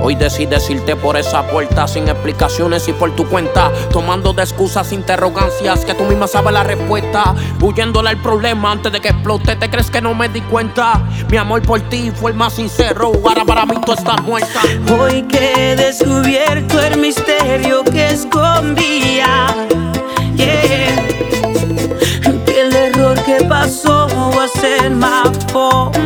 Hoy decides irte por esa puerta sin explicaciones y por tu cuenta, tomando de excusas interrogancias que tú misma sabes la respuesta, huyéndole al problema antes de que explote. ¿Te crees que no me di cuenta? Mi amor por ti fue el más sincero, ahora para mí tú estás muerta. Hoy que he descubierto el misterio que escondía, yeah, que el error que pasó va a ser my fault.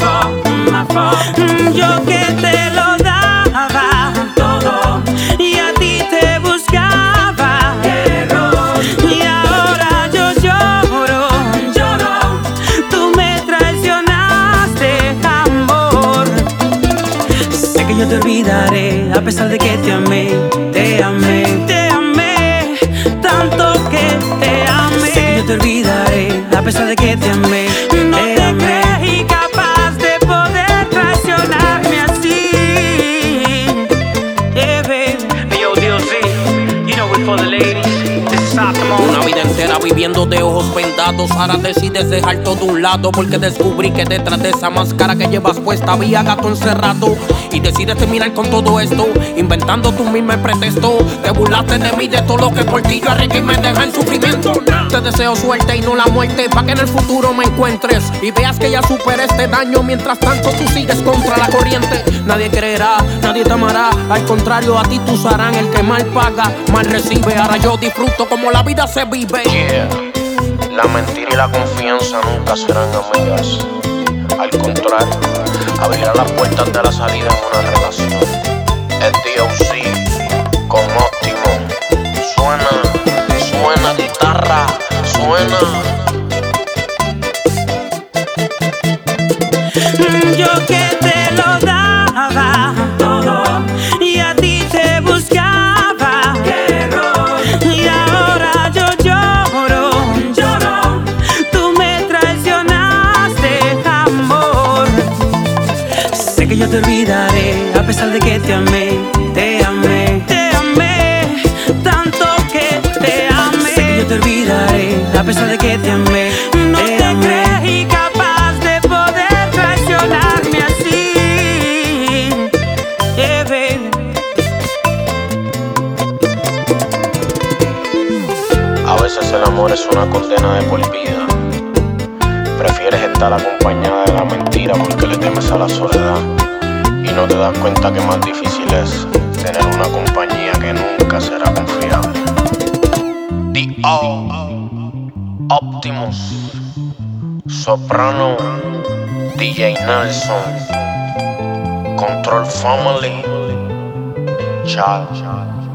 Yo que te lo daba todo y a ti te buscaba, error. Y ahora yo lloro, tú me traicionaste, amor. Sé que yo te olvidaré a pesar de que te amé, tanto que te amé. Sé que yo te olvidaré a pesar de que te amé. No te creí capaz de poder traicionarme así. Baby. Hey yo, DLC, you know it for the ladies. This is Optimum. Una vida entera viviendo de ojos vendados, ahora decides dejar todo a un lado porque descubrí que detrás de esa máscara que llevas puesta había gato encerrado. Y decides terminar con todo esto, inventando tú mismo el pretexto. Te burlaste de mí, de todo lo que por ti yo arreglé y me deja en sufrimiento. Te deseo suerte y no la muerte, pa' que en el futuro me encuentres y veas que ya superé este daño. Mientras tanto tú sigues contra la corriente. Nadie creerá, nadie te amará, al contrario a ti te usarán. El que mal paga, mal recibe. Ahora yo disfruto como la vida se vive. Yeah. La mentira y la confianza nunca serán amigas. Al contrario, abrirá las puertas de la salida en una relación. Es DOC con Optimum. Suena guitarra, suena. Yo que te lo daba todo y a ti te buscaba, error. Y ahora yo lloro, tú me traicionaste, amor. Sé que yo te olvidaré a pesar de que te amé, tanto que te amé. Sé que yo te olvidaré a pesar de que te amé. No te creí capaz de poder traicionarme así, yeah, baby. A veces el amor es una condena de por vida. Prefieres estar acompañada de la mentira porque le temes a la soledad. Y no te das cuenta que más difícil es tener una compañía que nunca será confiable. D.O. Optimus Soprano, DJ Nelson, Control Family, Chao.